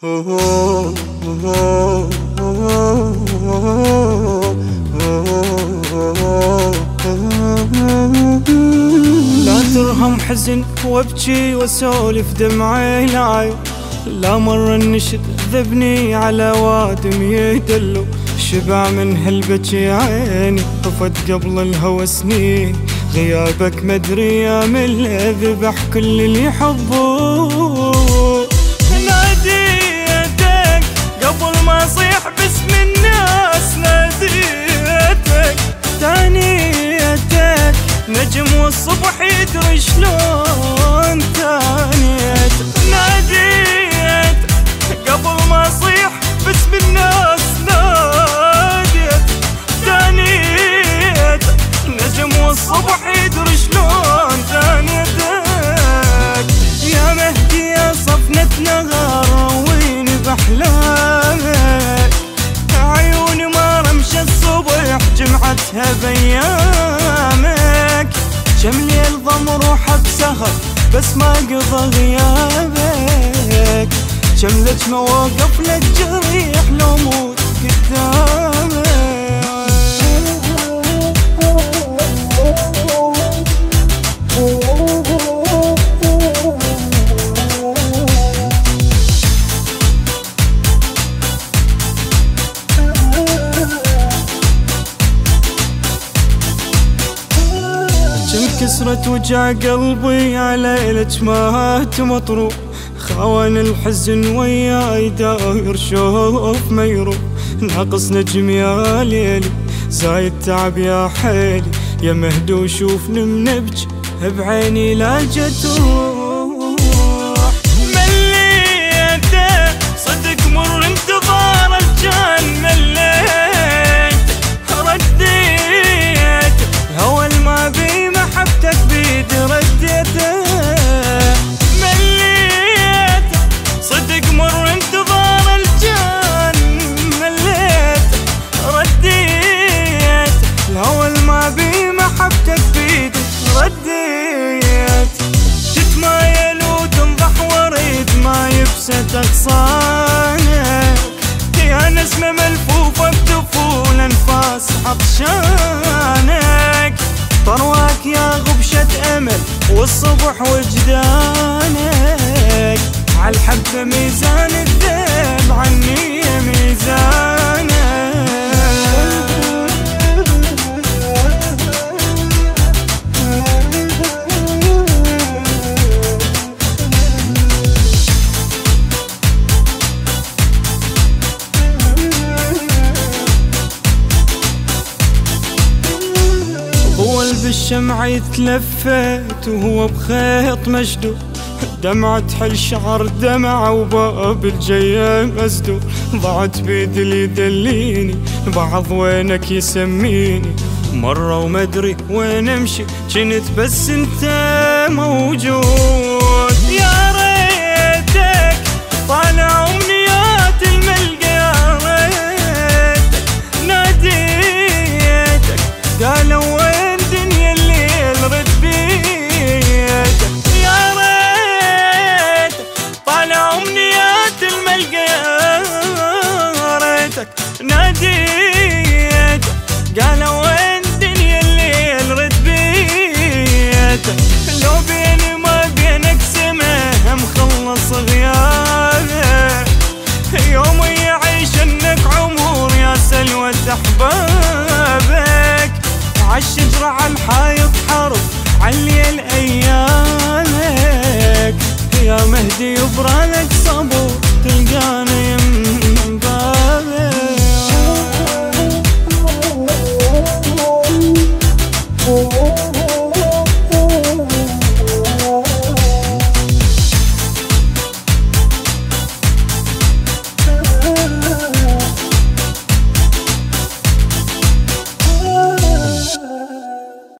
لا ترهم حزن وابكي واسولف دمعي العين، لا مرة النشد ذبني على وادم يدلو، شبع من هالبكي عيني طفت قبل الهوى سنين، غيابك مدري يا من ذبح كل اللي يحبوه. ناديتك قبل ما اصيح باسم الناس، ناديتك تانيتك نجم والصبح يدري شلون تانيتك. ناديت قبل ما اصيح باسم الناس، ناديت تانيت نجم والصبح يدري شلون تانيتك. يا مهدي يا صفنتنا غاروين بأحلامك، عيوني ما رمش الصبح جمعتها بيامك، كم ليل ضم روحه بسهر بس ما قضى غيابك، كم لك مواقف لك جريح لو موت قدامك. كسرت وجع قلبي على ليلة مات مطروح، خوان الحزن وياي داير شوف ما يروح، ناقص نجم يا ليلي زايد تعب يا حيلي، يا مهدي وشوفني منبج بعيني لا جتروح. مليته صدق مر انتظار الجان، مليت رديت الهوى ما بي محبتك بيد رديته. مليت صدق مر انتظار الجان، مليت رديت الهوى ما بي محبتك بيد رديت. تتمايل وتنضح وريد ما يبست اغصانك، يا نسمة ملفوفة بتفول انفاس عطشانك، طرواك يا غبشة أمل والصبح وجدانك، عالحبة ميزان الذهب عني ميزانك. بالشمع يتلفت وهو بخيط مشدود، دمعة حل شعر دمعة وباب الجية مسدود، ضاعت بيد اللي يدليني بعض وينك يسميني، مرة وما ادري وين امشي جنت بس انت موجود. يا ريتك طالع امنيات الملقى، يا ريتك ناديتك قالوا وين ناديت، قالوا وين دنيا الليل رد بيتك، لو بيني ما بينك سماه مخلص غيابك، يوم يعيش انك عمر يا سلوى احبابك، عالشجرة عالحايط حرب عالليل ايامك، يا مهدي يبرى